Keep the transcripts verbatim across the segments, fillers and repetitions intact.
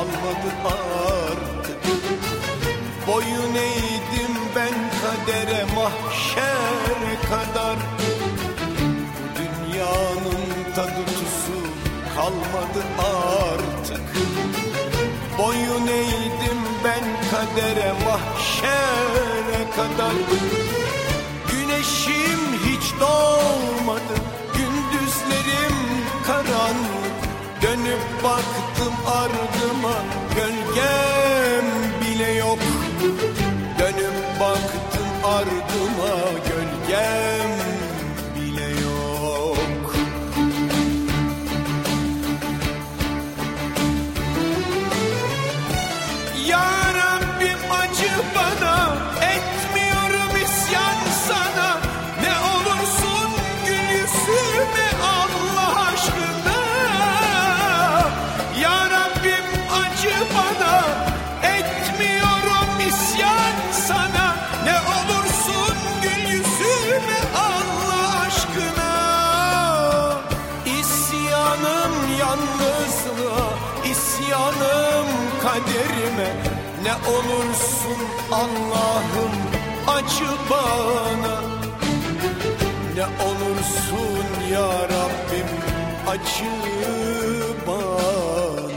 kalmadı artık. Boyun eğdim ben kadere, mahşere kadar. Bu dünyanın tadı tuzu kalmadı artık. Boyun eğdim ben kadere, mahşere kadar. Güneşim hiç doğmadı, gündüzlerim karanlık. Dönüp baktım ardıma, gölgem bile yok. Dönüp baktım ardıma, gölgem bile yok. Ya Rabbim acı bana, etmiyorum isyan sana. Ne olursun gül yüzüme Allah aşkına. Ya Rabbim acı bana, etmiyorum isyan sana. Ne olursun gül yüzüme Allah aşkına. İsyanım yalnızlığa, isyanım kaderime. Ne olursun Allah'ım acı bana. Ne olursun ya Rabbim acı bana.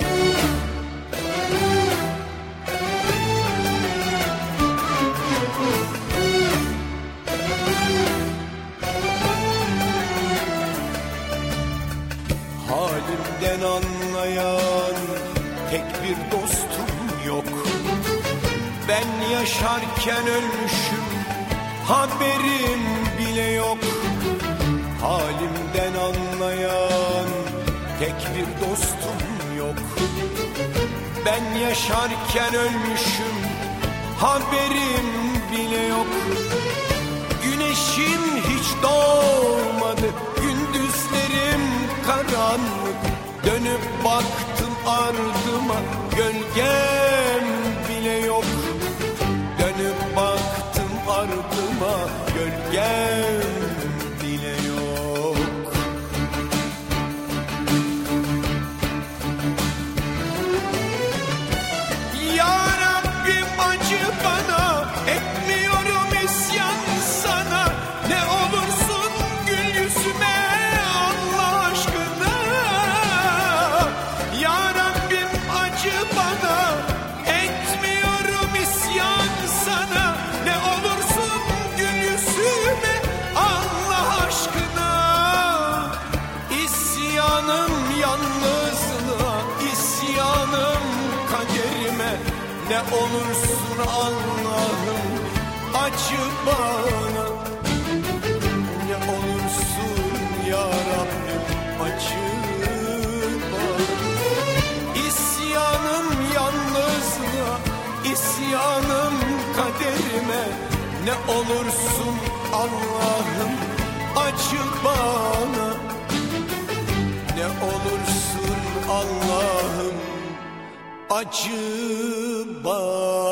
Halimden anlayan tek bir dostum yok. Ben yaşarken ölmüşüm, haberim bile yok. Halimden anlayan tek bir dostum yok. Ben yaşarken ölmüşüm, haberim bile yok. Güneşim hiç doğmadı, gündüzlerim karanlık. Dönüp baktım ardıma, gölgem bile yok. Dönüp baktım ardıma, gölgem bile yok. Ya Rabbim acı bana, etmiyorum isyan sana. Ne olursun gül yüzüme Allah aşkına. Ya Rabbim acı bana, etmiyorum isyan sana. Ne olursun gül yüzüme Allah aşkına. İsyanım yalnızlığa, isyanım kaderime. Ne olursun Allah'ım acı bana. Ne olursun ya Rabbim acı bana. İsyanım yalnızlığa, isyanım kaderime. Ne olursun Allah'ım acı bana. Ne olursun Allah'ım acı bana.